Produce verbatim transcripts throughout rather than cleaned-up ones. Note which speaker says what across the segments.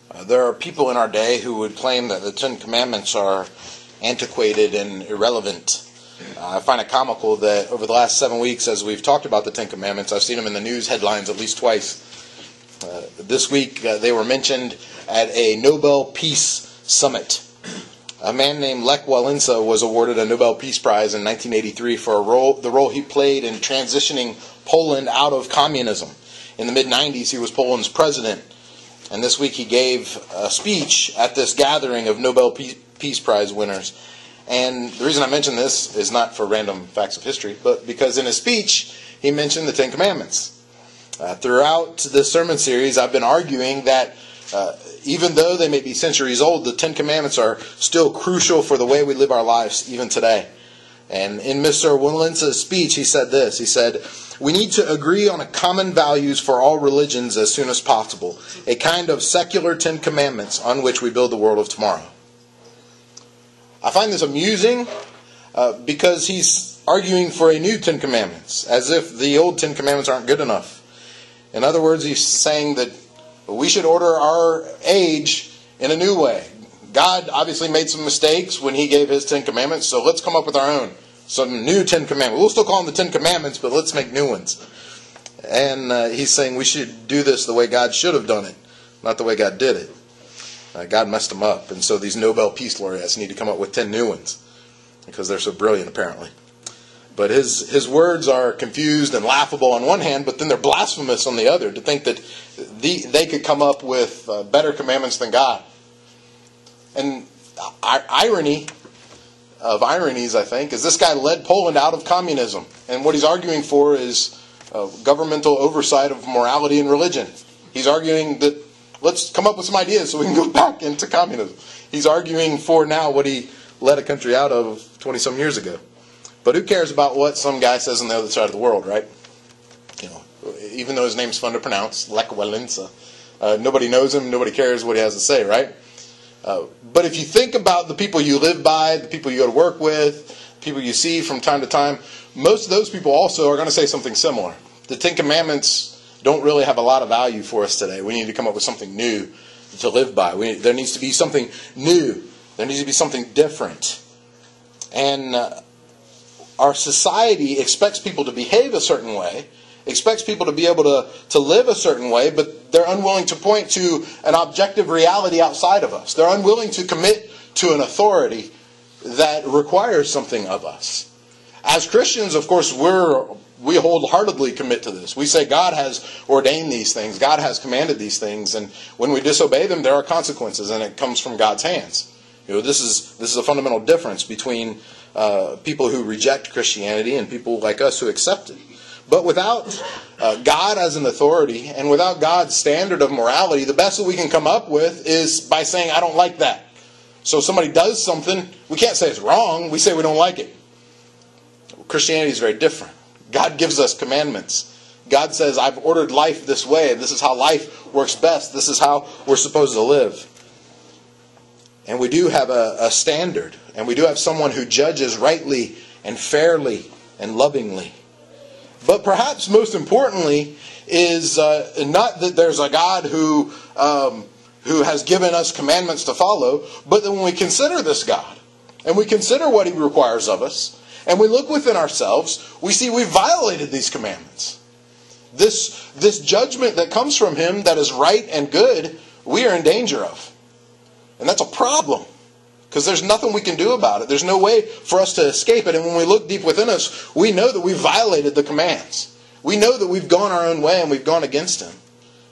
Speaker 1: Uh, there are people in our day who would claim that the Ten Commandments are antiquated and irrelevant. Uh, I find it comical that over the last seven weeks, as we've talked about the Ten Commandments, I've seen them in the news headlines at least twice. Uh, this week, uh, they were mentioned at a Nobel Peace Summit. A man named Lech Walesa was awarded a Nobel Peace Prize in nineteen eighty-three for a role, the role he played in transitioning Poland out of communism. In the mid nineties, he was Poland's president. And this week he gave a speech at this gathering of Nobel Peace Prize winners. And the reason I mention this is not for random facts of history, but because in his speech he mentioned the Ten Commandments. Uh, throughout this sermon series, I've been arguing that uh, even though they may be centuries old, the Ten Commandments are still crucial for the way we live our lives even today. And in Mister Walesa's speech, he said this. He said, "We need to agree on a common values for all religions as soon as possible, a kind of secular Ten Commandments on which we build the world of tomorrow." I find this amusing uh, because he's arguing for a new Ten Commandments, as if the old Ten Commandments aren't good enough. In other words, he's saying that we should order our age in a new way. God obviously made some mistakes when he gave his Ten Commandments, so let's come up with our own. Some new Ten Commandments. We'll still call them the Ten Commandments, but let's make new ones. And uh, he's saying we should do this the way God should have done it, not the way God did it. Uh, God messed them up, and so these Nobel Peace Laureates need to come up with ten new ones, because they're so brilliant apparently. But his, his words are confused and laughable on one hand, but then they're blasphemous on the other, to think that the, they could come up with uh, better commandments than God. And irony of ironies, I think, is this guy led Poland out of communism. And what he's arguing for is uh, governmental oversight of morality and religion. He's arguing that let's come up with some ideas so we can go back into communism. He's arguing for now what he led a country out of twenty-some years ago. But who cares about what some guy says on the other side of the world, right? You know, even though his name's fun to pronounce, Lech Walesa. Uh, nobody knows him, nobody cares what he has to say, right? Uh, but if you think about the people you live by, the people you go to work with, people you see from time to time, most of those people also are going to say something similar. The Ten Commandments don't really have a lot of value for us today. We need to come up with something new to live by. We, there needs to be something new. There needs to be something different. And uh, our society expects people to behave a certain way, expects people to be able to, to live a certain way, but they're unwilling to point to an objective reality outside of us. They're unwilling to commit to an authority that requires something of us. As Christians, of course, we're we wholeheartedly commit to this. We say God has ordained these things. God has commanded these things, and when we disobey them, there are consequences, and it comes from God's hands. You know, this is this is a fundamental difference between uh, people who reject Christianity and people like us who accept it. But without uh, God as an authority and without God's standard of morality, the best that we can come up with is by saying, I don't like that. So if somebody does something, we can't say it's wrong. We say we don't like it. Christianity is very different. God gives us commandments. God says, I've ordered life this way. This is how life works best. This is how we're supposed to live. And we do have a, a standard. And we do have someone who judges rightly and fairly and lovingly. But perhaps most importantly is uh, not that there's a God who um, who has given us commandments to follow, but that when we consider this God, and we consider what He requires of us, and we look within ourselves, we see we've violated these commandments. This, this judgment that comes from Him that is right and good, we are in danger of. And that's a problem. Because there's nothing we can do about it. There's no way for us to escape it. And when we look deep within us, we know that we've violated the commands. We know that we've gone our own way and we've gone against Him.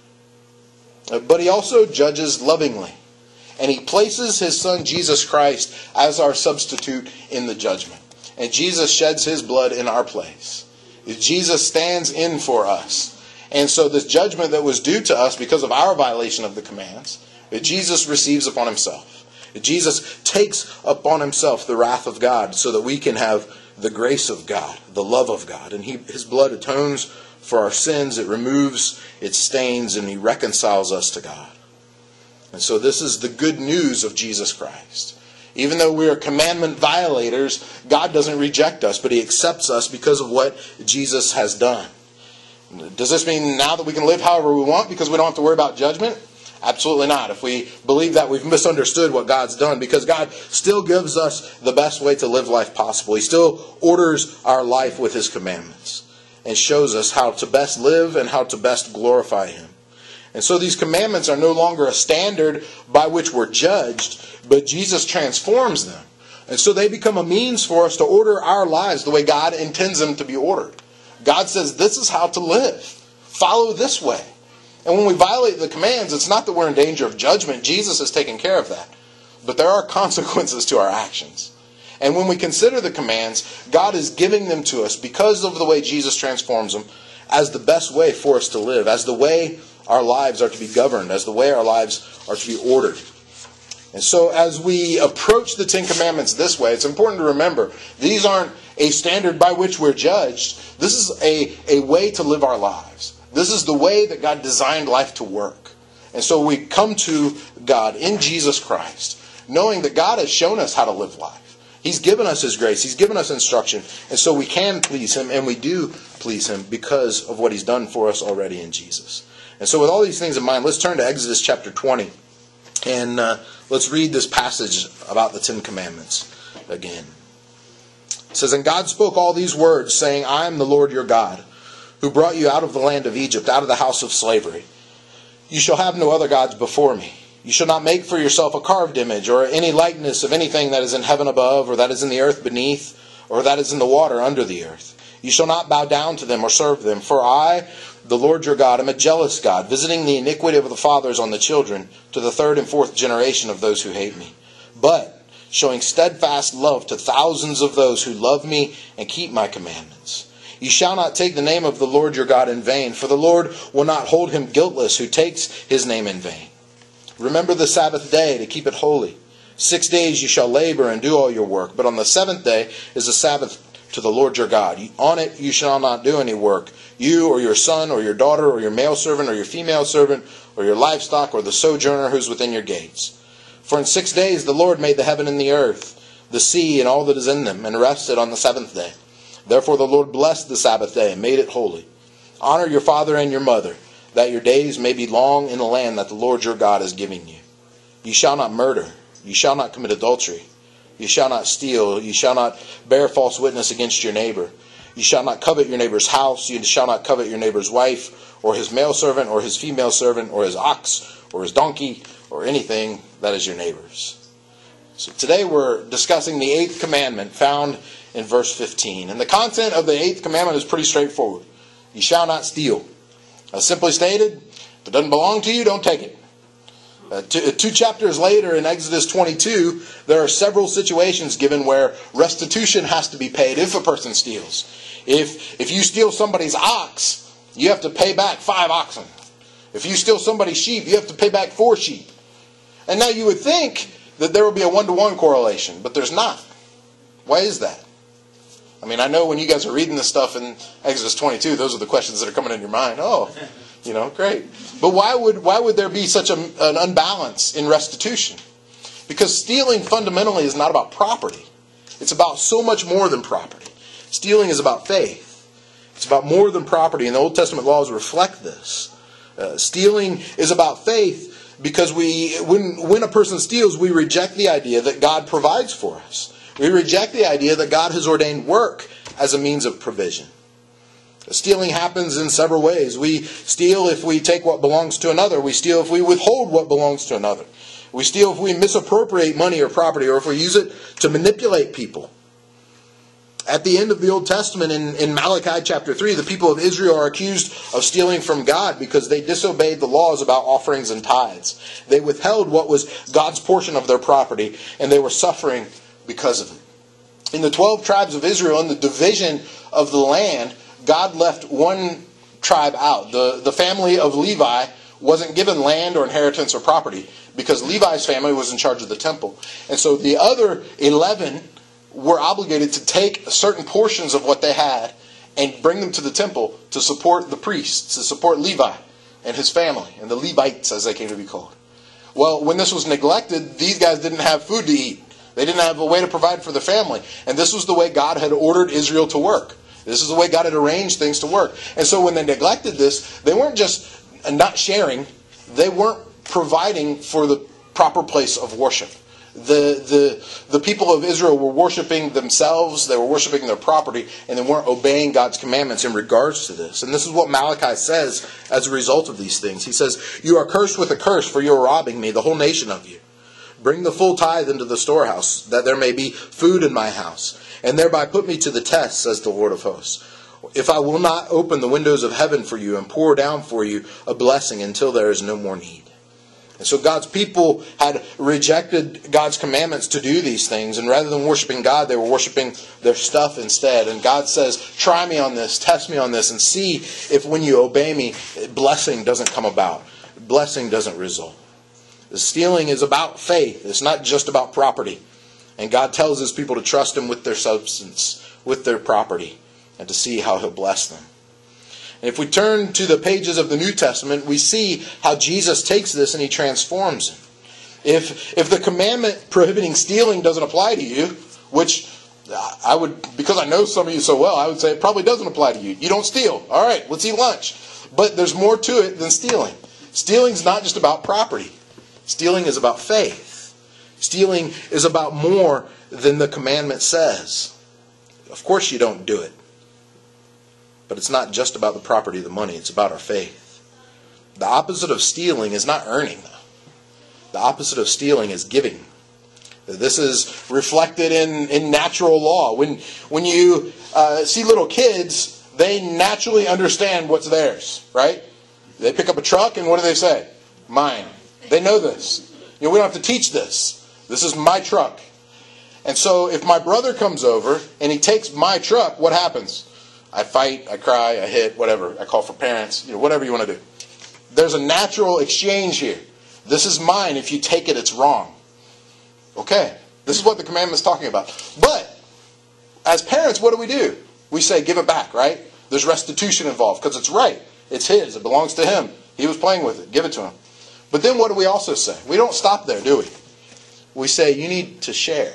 Speaker 1: But He also judges lovingly. And He places His Son Jesus Christ as our substitute in the judgment. And Jesus sheds His blood in our place. Jesus stands in for us. And so this judgment that was due to us because of our violation of the commands, that Jesus receives upon Himself. Jesus takes upon Himself the wrath of God so that we can have the grace of God, the love of God. And he, His blood atones for our sins. It removes its stains and He reconciles us to God. And so this is the good news of Jesus Christ. Even though we are commandment violators, God doesn't reject us, but He accepts us because of what Jesus has done. Does this mean now that we can live however we want because we don't have to worry about judgment? Absolutely not. If we believe that, we've misunderstood what God's done, because God still gives us the best way to live life possible. He still orders our life with His commandments and shows us how to best live and how to best glorify Him. And so these commandments are no longer a standard by which we're judged, but Jesus transforms them. And so they become a means for us to order our lives the way God intends them to be ordered. God says, this is how to live. Follow this way. And when we violate the commands, it's not that we're in danger of judgment. Jesus has taken care of that. But there are consequences to our actions. And when we consider the commands, God is giving them to us because of the way Jesus transforms them as the best way for us to live, as the way our lives are to be governed, as the way our lives are to be ordered. And so as we approach the Ten Commandments this way, it's important to remember, these aren't a standard by which we're judged. This is a, a way to live our lives. This is the way that God designed life to work. And so we come to God in Jesus Christ, knowing that God has shown us how to live life. He's given us His grace. He's given us instruction. And so we can please Him, and we do please Him because of what He's done for us already in Jesus. And so with all these things in mind, let's turn to Exodus chapter twenty. And uh, let's read this passage about the Ten Commandments again. It says, "And God spoke all these words, saying, I am the Lord your God, who brought you out of the land of Egypt, out of the house of slavery. You shall have no other gods before me. You shall not make for yourself a carved image, or any likeness of anything that is in heaven above, or that is in the earth beneath, or that is in the water under the earth. You shall not bow down to them or serve them. For I, the Lord your God, am a jealous God, visiting the iniquity of the fathers on the children, to the third and fourth generation of those who hate me, but showing steadfast love to thousands of those who love me and keep my commandments. You shall not take the name of the Lord your God in vain, for the Lord will not hold him guiltless who takes His name in vain. Remember the Sabbath day to keep it holy. Six days you shall labor and do all your work, but on the seventh day is a Sabbath to the Lord your God. On it you shall not do any work, you or your son or your daughter or your male servant or your female servant or your livestock or the sojourner who is within your gates. For in six days the Lord made the heaven and the earth, the sea and all that is in them, and rested on the seventh day. Therefore the Lord blessed the Sabbath day and made it holy. Honor your father and your mother, that your days may be long in the land that the Lord your God is giving you. You shall not murder. You shall not commit adultery. You shall not steal. You shall not bear false witness against your neighbor. You shall not covet your neighbor's house. You shall not covet your neighbor's wife, or his male servant, or his female servant, or his ox, or his donkey, or anything that is your neighbor's." So today we're discussing the eighth commandment found in verse fifteen. And the content of the eighth commandment is pretty straightforward. You shall not steal. As simply stated, if it doesn't belong to you, don't take it. Uh, two, two chapters later in Exodus twenty-two, there are several situations given where restitution has to be paid if a person steals. If, if you steal somebody's ox, you have to pay back five oxen. If you steal somebody's sheep, you have to pay back four sheep. And now you would think that there would be a one-to-one correlation, but there's not. Why is that? I mean, I know when you guys are reading this stuff in Exodus twenty-two, those are the questions that are coming in your mind. Oh, you know, great. But why would why would there be such a, an unbalance in restitution? Because stealing fundamentally is not about property. It's about so much more than property. Stealing is about faith. It's about more than property, and the Old Testament laws reflect this. Uh, stealing is about faith because we, when when a person steals, we reject the idea that God provides for us. We reject the idea that God has ordained work as a means of provision. Stealing happens in several ways. We steal if we take what belongs to another. We steal if we withhold what belongs to another. We steal if we misappropriate money or property, or if we use it to manipulate people. At the end of the Old Testament, in, in Malachi chapter three, the people of Israel are accused of stealing from God because they disobeyed the laws about offerings and tithes. They withheld what was God's portion of their property, and they were suffering because of it. In the twelve tribes of Israel, in the division of the land, God left one tribe out. The, the family of Levi wasn't given land or inheritance or property because Levi's family was in charge of the temple. And so the other eleven were obligated to take certain portions of what they had and bring them to the temple to support the priests, to support Levi and his family, and the Levites as they came to be called. Well, when this was neglected, these guys didn't have food to eat. They didn't have a way to provide for their family. And this was the way God had ordered Israel to work. This is the way God had arranged things to work. And so when they neglected this, they weren't just not sharing. They weren't providing for the proper place of worship. The, the, the people of Israel were worshiping themselves, they were worshiping their property, and they weren't obeying God's commandments in regards to this. And this is what Malachi says as a result of these things. He says, "You are cursed with a curse, for you are robbing me, the whole nation of you. Bring the full tithe into the storehouse, that there may be food in my house, and thereby put me to the test, says the Lord of hosts. If I will not open the windows of heaven for you and pour down for you a blessing until there is no more need." And so God's people had rejected God's commandments to do these things. And rather than worshiping God, they were worshiping their stuff instead. And God says, try me on this, test me on this, and see if when you obey me, blessing doesn't come about. Blessing doesn't result. The stealing is about faith. It's not just about property. And God tells his people to trust him with their substance, with their property, and to see how he'll bless them. And if we turn to the pages of the New Testament, we see how Jesus takes this and he transforms it. If if the commandment prohibiting stealing doesn't apply to you, which I would, because I know some of you so well, I would say it probably doesn't apply to you. You don't steal. All right, let's eat lunch. But there's more to it than stealing. Stealing's not just about property. Stealing is about faith. Stealing is about more than the commandment says. Of course you don't do it. But it's not just about the property, the money. It's about our faith. The opposite of stealing is not earning. The opposite of stealing is giving. This is reflected in, in natural law. When, when you uh, see little kids, they naturally understand what's theirs, right? They pick up a truck and what do they say? Mine. They know this. You know, we don't have to teach this. This is my truck. And so if my brother comes over and he takes my truck, what happens? I fight, I cry, I hit, whatever. I call for parents, you know, whatever you want to do. There's a natural exchange here. This is mine. If you take it, it's wrong. Okay, this is what the commandment's talking about. But as parents, what do we do? We say, give it back, right? There's restitution involved because it's right. It's his. It belongs to him. He was playing with it. Give it to him. But then what do we also say? We don't stop there, do we? We say, you need to share.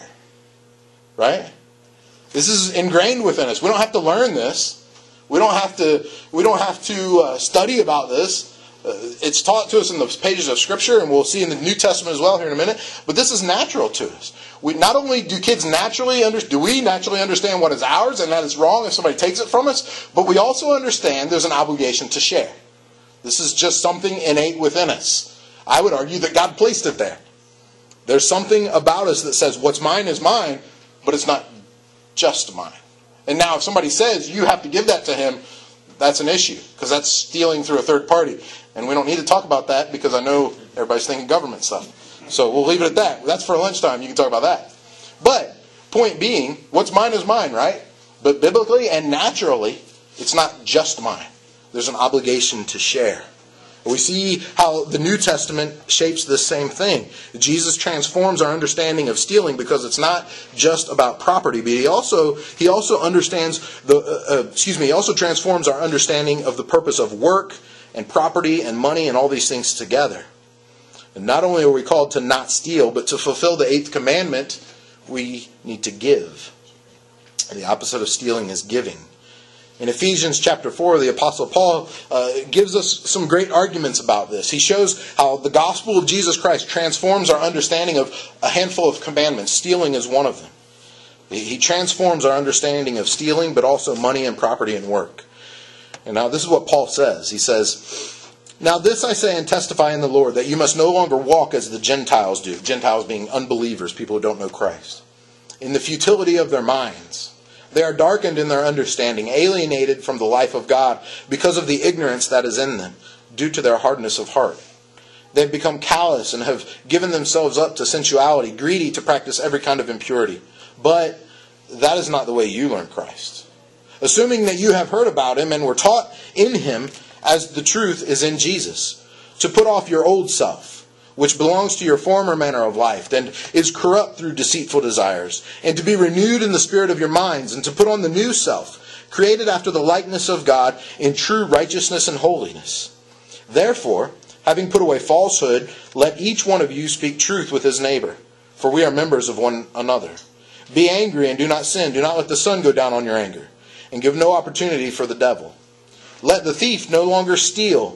Speaker 1: Right? This is ingrained within us. We don't have to learn this. We don't have to, we don't have to uh, study about this. Uh, it's taught to us in the pages of Scripture, and we'll see in the New Testament as well here in a minute. But this is natural to us. We not only do kids naturally under, do we naturally understand what is ours and that it's wrong if somebody takes it from us, but we also understand there's an obligation to share. This is just something innate within us. I would argue that God placed it there. There's something about us that says what's mine is mine, but it's not just mine. And now if somebody says you have to give that to him, that's an issue, because that's stealing through a third party. And we don't need to talk about that because I know everybody's thinking government stuff. So we'll leave it at that. That's for lunchtime. You can talk about that. But point being, what's mine is mine, right? But biblically and naturally, it's not just mine. There's an obligation to share. We see how the New Testament shapes this same thing. Jesus transforms our understanding of stealing because it's not just about property, but he also he also understands the uh, uh, excuse me. He also transforms our understanding of the purpose of work and property and money and all these things together. And not only are we called to not steal, but to fulfill the eighth commandment, we need to give. And the opposite of stealing is giving. In Ephesians chapter four, the Apostle Paul uh, gives us some great arguments about this. He shows how the gospel of Jesus Christ transforms our understanding of a handful of commandments. Stealing is one of them. He transforms our understanding of stealing, but also money and property and work. And now this is what Paul says. He says, "Now this I say and testify in the Lord, that you must no longer walk as the Gentiles do." Gentiles being unbelievers, people who don't know Christ. "In the futility of their minds. They are darkened in their understanding, alienated from the life of God because of the ignorance that is in them, due to their hardness of heart. They have become callous and have given themselves up to sensuality, greedy to practice every kind of impurity. But that is not the way you learn Christ. Assuming that you have heard about him and were taught in him as the truth is in Jesus, to put off your old self, which belongs to your former manner of life, and is corrupt through deceitful desires, and to be renewed in the spirit of your minds, and to put on the new self, created after the likeness of God in true righteousness and holiness. Therefore, having put away falsehood, let each one of you speak truth with his neighbor, for we are members of one another. Be angry and do not sin. Do not let the sun go down on your anger, and give no opportunity for the devil. Let the thief no longer steal,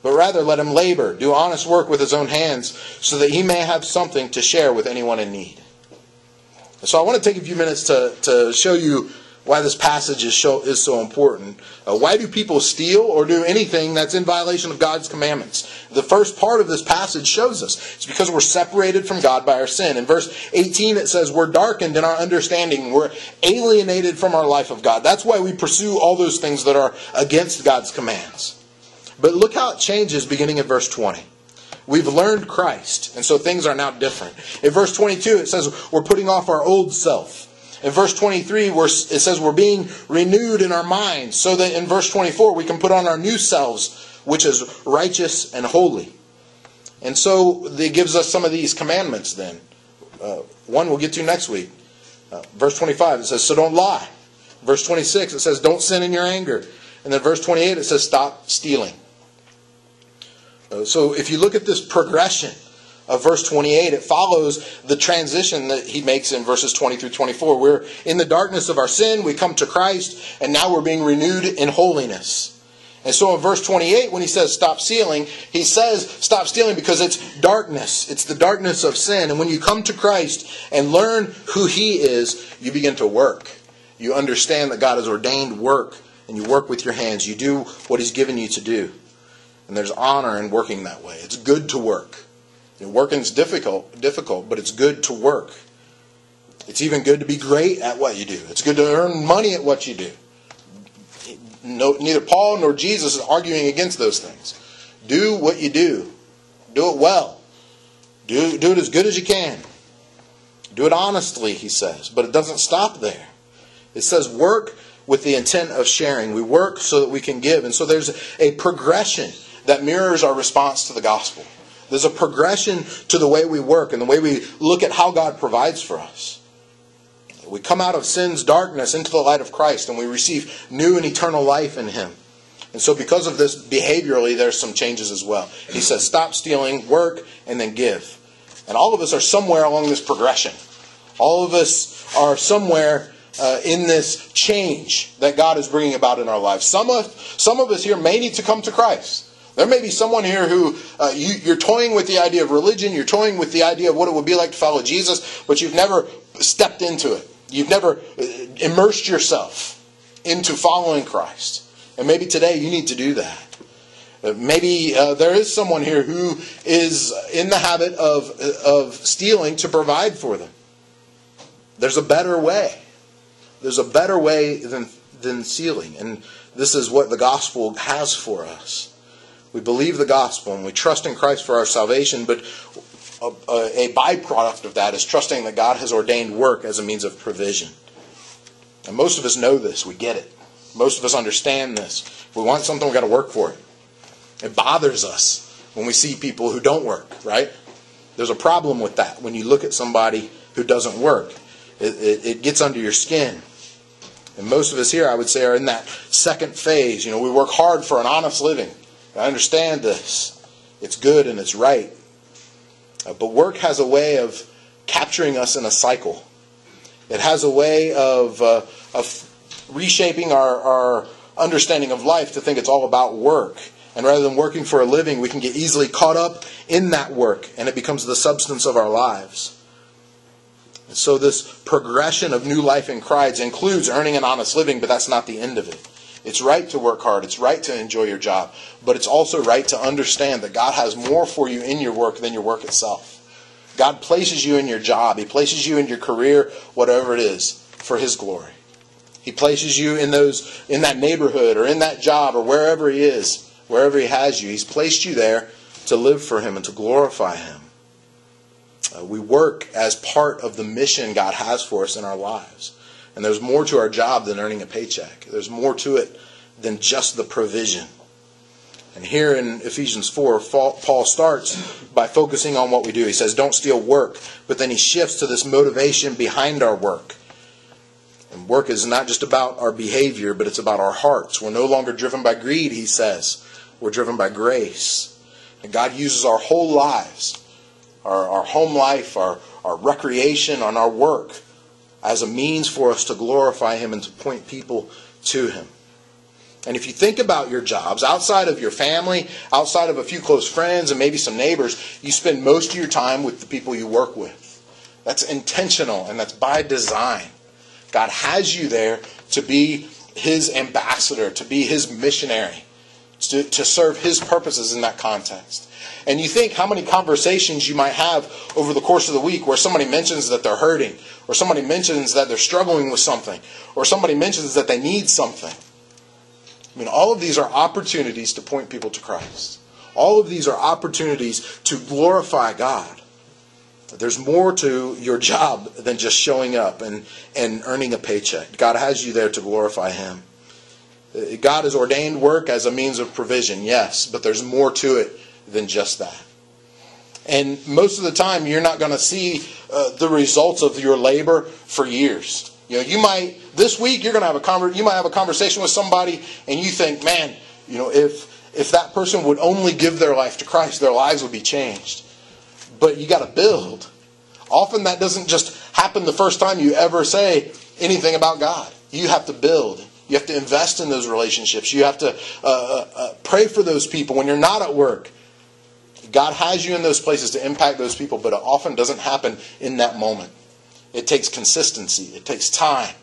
Speaker 1: but rather let him labor, do honest work with his own hands, so that he may have something to share with anyone in need. So I want to take a few minutes to, to show you why this passage is, show, is so important. Uh, why do people steal or do anything that's in violation of God's commandments? The first part of this passage shows us. It's because we're separated from God by our sin. In verse eighteen it says we're darkened in our understanding. We're alienated from our life of God. That's why we pursue all those things that are against God's commands. But look how it changes beginning in verse twenty. We've learned Christ, and so things are now different. In verse twenty-two, it says we're putting off our old self. In verse twenty-three, we're, it says we're being renewed in our minds, so that in verse twenty-four, we can put on our new selves, which is righteous and holy. And so it gives us some of these commandments then. Uh, one we'll get to next week. Uh, verse twenty-five, it says, so don't lie. Verse twenty-six, it says, don't sin in your anger. And then verse twenty-eight, it says, stop stealing. So if you look at this progression of verse twenty-eight, it follows the transition that he makes in verses twenty through twenty-four. We're in the darkness of our sin, we come to Christ, and now we're being renewed in holiness. And so in verse twenty-eight, when he says stop stealing, he says stop stealing because it's darkness. It's the darkness of sin. And when you come to Christ and learn who he is, you begin to work. You understand that God has ordained work, and you work with your hands. You do what he's given you to do. And there's honor in working that way. It's good to work. You know, working's difficult, difficult, but it's good to work. It's even good to be great at what you do. It's good to earn money at what you do. No, neither Paul nor Jesus is arguing against those things. Do what you do. Do it well. Do, do it as good as you can. Do it honestly, he says. But it doesn't stop there. It says work with the intent of sharing. We work so that we can give. And so there's a progression that mirrors our response to the gospel. There's a progression to the way we work and the way we look at how God provides for us. We come out of sin's darkness into the light of Christ, and we receive new and eternal life in him. And so because of this, behaviorally, there's some changes as well. He says, stop stealing, work, and then give. And all of us are somewhere along this progression. All of us are somewhere uh, in this change that God is bringing about in our lives. Some of, some of us here may need to come to Christ. There may be someone here who uh, you, you're toying with the idea of religion, you're toying with the idea of what it would be like to follow Jesus, but you've never stepped into it. You've never immersed yourself into following Christ. And maybe today you need to do that. Uh, maybe uh, there is someone here who is in the habit of, of stealing to provide for them. There's a better way. There's a better way than, than stealing. And this is what the gospel has for us. We believe the gospel and we trust in Christ for our salvation, but a, a, a byproduct of that is trusting that God has ordained work as a means of provision. And most of us know this. We get it. Most of us understand this. If we want something, we've got to work for it. It bothers us when we see people who don't work, right? There's a problem with that. When you look at somebody who doesn't work, it, it, it gets under your skin. And most of us here, I would say, are in that second phase. You know, we work hard for an honest living. I understand this. It's good and it's right. Uh, but work has a way of capturing us in a cycle. It has a way of, uh, of reshaping our, our understanding of life to think it's all about work. And rather than working for a living, we can get easily caught up in that work, and it becomes the substance of our lives. And so this progression of new life in Christ includes earning an honest living, but that's not the end of it. It's right to work hard. It's right to enjoy your job. But it's also right to understand that God has more for you in your work than your work itself. God places you in your job. He places you in your career, whatever it is, for his glory. He places you in those in that neighborhood or in that job or wherever he is, wherever he has you. He's placed you there to live for him and to glorify him. Uh, we work as part of the mission God has for us in our lives. And there's more to our job than earning a paycheck. There's more to it than just the provision. And here in Ephesians four, Paul starts by focusing on what we do. He says, don't steal work. But then he shifts to this motivation behind our work. And work is not just about our behavior, but it's about our hearts. We're no longer driven by greed, he says. We're driven by grace. And God uses our whole lives, our, our home life, our, our recreation, and our work, as a means for us to glorify him and to point people to him. And if you think about your jobs, outside of your family, outside of a few close friends and maybe some neighbors, you spend most of your time with the people you work with. That's intentional and that's by design. God has you there to be His ambassador, to be His missionary, to, to serve His purposes in that context. And you think how many conversations you might have over the course of the week where somebody mentions that they're hurting, or somebody mentions that they're struggling with something, or somebody mentions that they need something. I mean, all of these are opportunities to point people to Christ. All of these are opportunities to glorify God. There's more to your job than just showing up and, and earning a paycheck. God has you there to glorify Him. God has ordained work as a means of provision, yes, but there's more to it than just that. And most of the time, you're not going to see uh, the results of your labor for years. You know, you might this week you're going to have a conver- you might have a conversation with somebody, and you think, man, you know, if if that person would only give their life to Christ, their lives would be changed. But you got to build. Often that doesn't just happen the first time you ever say anything about God. You have to build. You have to invest in those relationships. You have to uh, uh, pray for those people when you're not at work. God has you in those places to impact those people, but it often doesn't happen in that moment. It takes consistency. It takes time.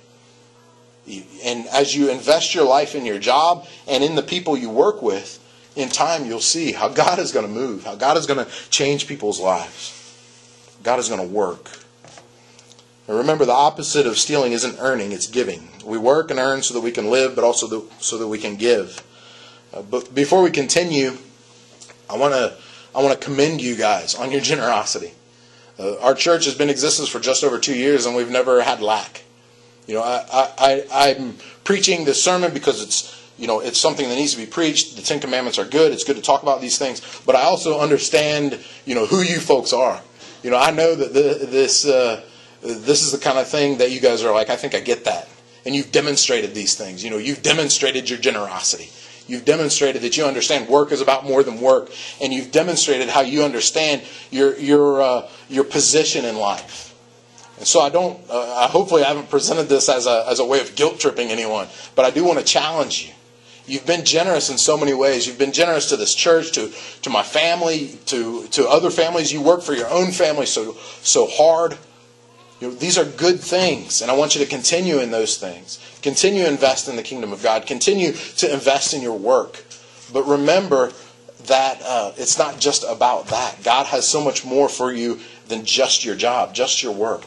Speaker 1: And as you invest your life in your job and in the people you work with, in time you'll see how God is going to move, how God is going to change people's lives. God is going to work. And remember, the opposite of stealing isn't earning, it's giving. We work and earn so that we can live, but also the, so that we can give. Uh, but before we continue, I want to I want to commend you guys on your generosity. Uh, our church has been in existence for just over two years, and we've never had lack. You know, I, I, I'm preaching this sermon because it's, you know, it's something that needs to be preached. The Ten Commandments are good. It's good to talk about these things. But I also understand, you know, who you folks are. You know, I know that the, this uh, this is the kind of thing that you guys are like, I think I get that. And you've demonstrated these things. You know, you've demonstrated your generosity. You've demonstrated that you understand work is about more than work. And you've demonstrated how you understand your your uh, your position in life. And so I don't, uh, hopefully I haven't presented this as a as a way of guilt-tripping anyone, but I do want to challenge you. You've been generous in so many ways. You've been generous to this church, to, to my family, to, to other families. You work for your own family so so hard. You know, these are good things, and I want you to continue in those things. Continue to invest in the kingdom of God. Continue to invest in your work. But remember that uh, it's not just about that. God has so much more for you than just your job, just your work.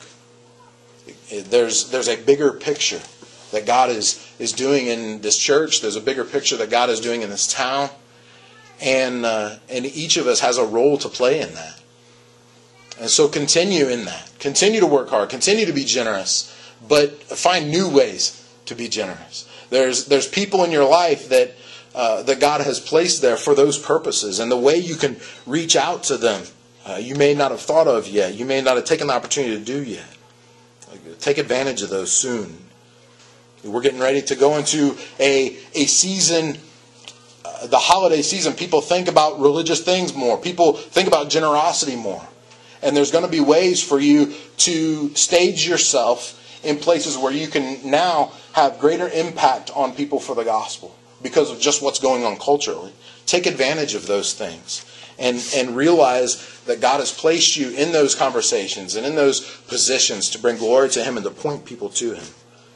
Speaker 1: There's there's a bigger picture that God is, is doing in this church. There's a bigger picture that God is doing in this town. And, uh, and each of us has a role to play in that. And so continue in that. Continue to work hard. Continue to be generous. But find new ways to be generous. There's there's people in your life that uh, that God has placed there for those purposes. And the way you can reach out to them, uh, you may not have thought of yet. You may not have taken the opportunity to do yet. Take advantage of those soon. We're getting ready to go into a, a season, uh, the holiday season. People think about religious things more. People think about generosity more. And there's going to be ways for you to stage yourself in places where you can now have greater impact on people for the gospel because of just what's going on culturally. Take advantage of those things. And, and realize that God has placed you in those conversations and in those positions to bring glory to Him and to point people to Him.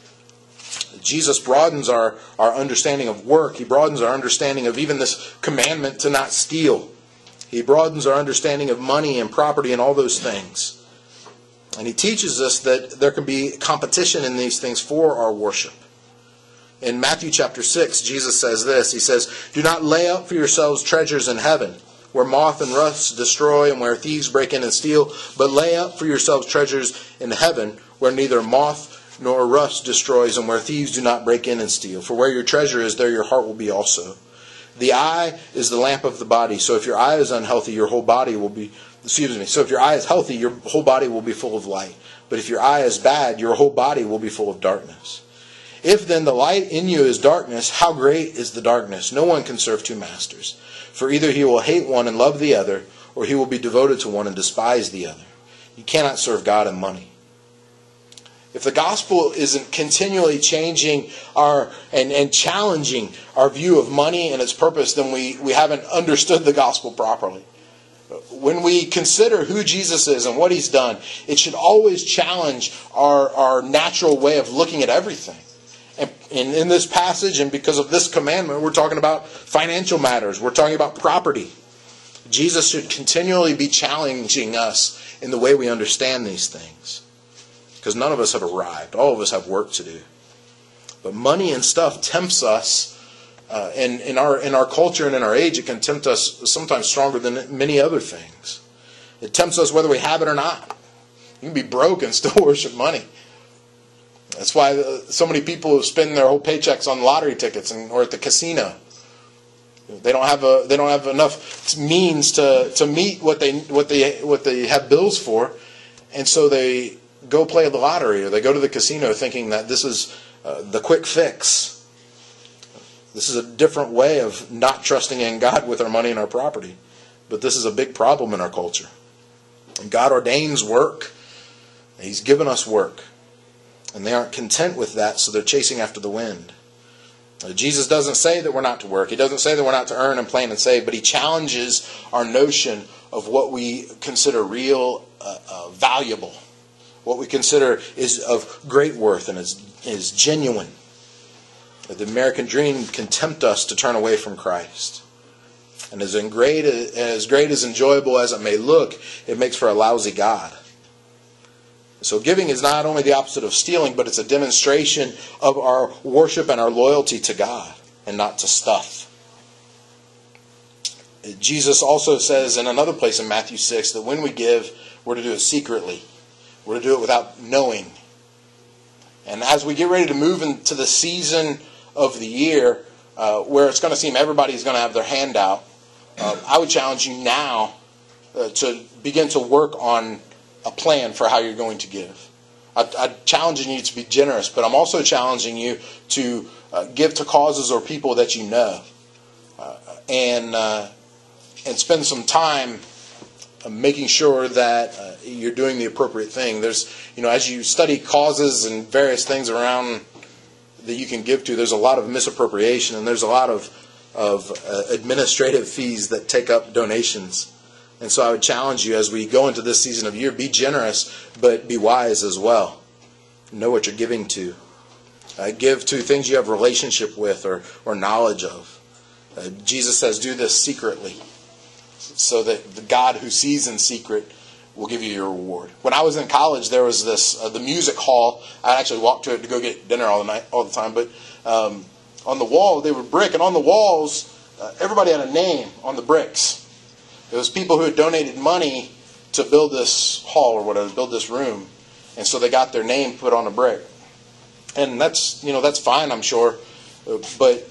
Speaker 1: Jesus broadens our, our understanding of work. He broadens our understanding of even this commandment to not steal. He broadens our understanding of money and property and all those things. And He teaches us that there can be competition in these things for our worship. In Matthew chapter six, Jesus says this. He says, "Do not lay up for yourselves treasures in heaven, where moth and rust destroy and where thieves break in and steal, but lay up for yourselves treasures in heaven, where neither moth nor rust destroys and where thieves do not break in and steal. For where your treasure is, there your heart will be also. The eye is the lamp of the body. So if your eye is unhealthy, your whole body will be, excuse me, so if your eye is healthy, your whole body will be full of light. But if your eye is bad, your whole body will be full of darkness. If then the light in you is darkness, how great is the darkness? No one can serve two masters. For either he will hate one and love the other, or he will be devoted to one and despise the other. You cannot serve God and money." If the gospel isn't continually changing our and, and challenging our view of money and its purpose, then we, we haven't understood the gospel properly. When we consider who Jesus is and what he's done, it should always challenge our, our natural way of looking at everything. And, and in this passage, and because of this commandment, we're talking about financial matters. We're talking about property. Jesus should continually be challenging us in the way we understand these things. Because none of us have arrived. All of us have work to do. But money and stuff tempts us. Uh, and in our in our culture and in our age, it can tempt us sometimes stronger than many other things. It tempts us whether we have it or not. You can be broke and still worship money. That's why so many people spend their whole paychecks on lottery tickets and or at the casino. They don't have a they don't have enough means to, to meet what they what they what they have bills for, and so they go play the lottery or they go to the casino thinking that this is uh, the quick fix. This is a different way of not trusting in God with our money and our property. But this is a big problem in our culture. And God ordains work. He's given us work. And they aren't content with that, so they're chasing after the wind. Uh, Jesus doesn't say that we're not to work. He doesn't say that we're not to earn and plan and save, but he challenges our notion of what we consider real, uh, uh, valuable. What we consider is of great worth and is, is genuine. The American dream can tempt us to turn away from Christ. And as great, as great as enjoyable as it may look, it makes for a lousy God. So giving is not only the opposite of stealing, but it's a demonstration of our worship and our loyalty to God and not to stuff. Jesus also says in another place in Matthew six that when we give, we're to do it secretly. We're to do it without knowing. And as we get ready to move into the season of the year uh, where it's going to seem everybody's going to have their hand out, uh, I would challenge you now uh, to begin to work on a plan for how you're going to give. I, I'm challenging you to be generous, but I'm also challenging you to uh, give to causes or people that you know, uh, and uh, and spend some time making sure that uh, you're doing the appropriate thing. There's, you know, as you study causes and various things around that you can give to, there's a lot of misappropriation and there's a lot of of uh, administrative fees that take up donations. And so I would challenge you as we go into this season of year, be generous, but be wise as well. Know what you're giving to. Uh, give to things you have relationship with or, or knowledge of. Uh, Jesus says, do this secretly, so that the God who sees in secret will give you your reward. When I was in college, there was this uh, the music hall. I actually walked to it to go get dinner all the night, all the time. But um, on the wall, they were brick, and on the walls, uh, everybody had a name on the bricks. It was people who had donated money to build this hall or whatever, build this room, and so they got their name put on a brick. And that's you know that's fine, I'm sure, uh, but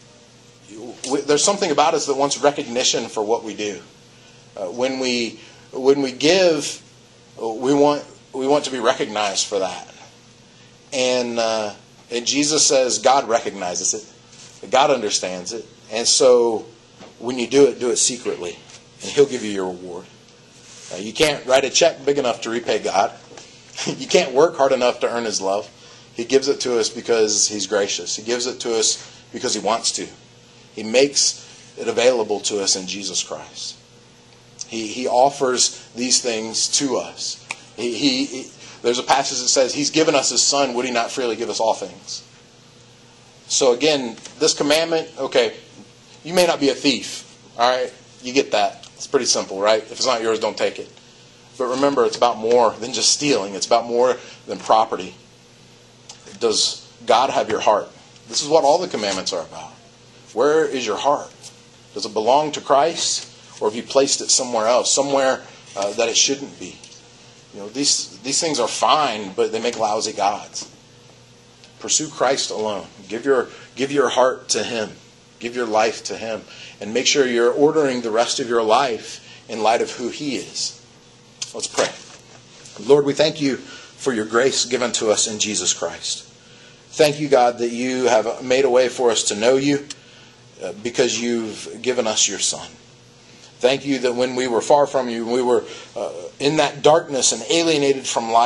Speaker 1: there's something about us that wants recognition for what we do. Uh, when we when we give, we want we want to be recognized for that. And uh, and Jesus says God recognizes it, God understands it, and so when you do it, do it secretly, and He'll give you your reward. Uh, you can't write a check big enough to repay God. You can't work hard enough to earn His love. He gives it to us because He's gracious. He gives it to us because He wants to. He makes it available to us in Jesus Christ. He He offers these things to us. He, he, he there's a passage that says He's given us His Son. Would He not freely give us all things? So again, this commandment, okay, you may not be a thief. All right, you get that. It's pretty simple, right? If it's not yours, don't take it. But remember, it's about more than just stealing. It's about more than property. Does God have your heart? This is what all the commandments are about. Where is your heart? Does it belong to Christ, or have you placed it somewhere else, somewhere uh, that it shouldn't be? You know, these these things are fine, but they make lousy gods. Pursue Christ alone. Give your give your heart to Him. Give your life to Him, and make sure you're ordering the rest of your life in light of who He is. Let's pray. Lord, we thank You for Your grace given to us in Jesus Christ. Thank You, God, that You have made a way for us to know You, Uh, because You've given us Your Son. Thank You that when we were far from You, when we were uh, in that darkness and alienated from life,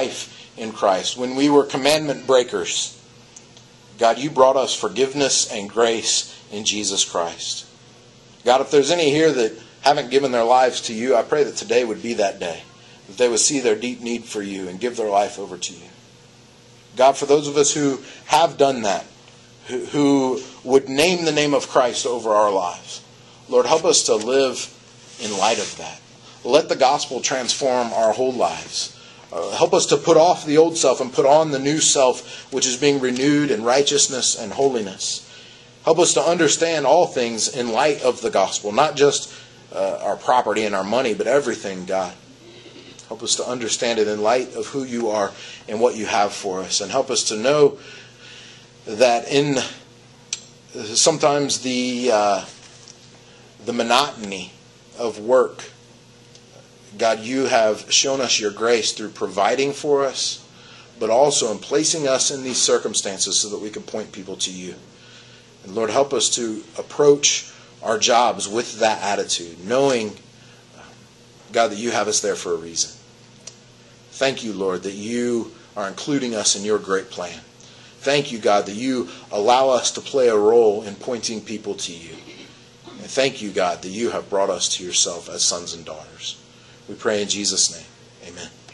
Speaker 1: in Christ. When we were commandment breakers, God, you brought us forgiveness and grace in Jesus Christ. God, if there's any here that haven't given their lives to you, I pray that today would be that day. That they would see their deep need for you and give their life over to you. God, for those of us who have done that, who, who would name the name of Christ over our lives, Lord, help us to live in light of that. Let the gospel transform our whole lives. Uh, help us to put off the old self and put on the new self, which is being renewed in righteousness and holiness. Help us to understand all things in light of the gospel, not just uh, our property and our money, but everything, God. Help us to understand it in light of who you are and what you have for us. And help us to know that in sometimes the uh, the monotony of work, God, you have shown us your grace through providing for us, but also in placing us in these circumstances so that we can point people to you. And Lord, help us to approach our jobs with that attitude, knowing, God, that you have us there for a reason. Thank you, Lord, that you are including us in your great plan. Thank you, God, that you allow us to play a role in pointing people to you. And thank you, God, that you have brought us to yourself as sons and daughters. We pray in Jesus' name. Amen.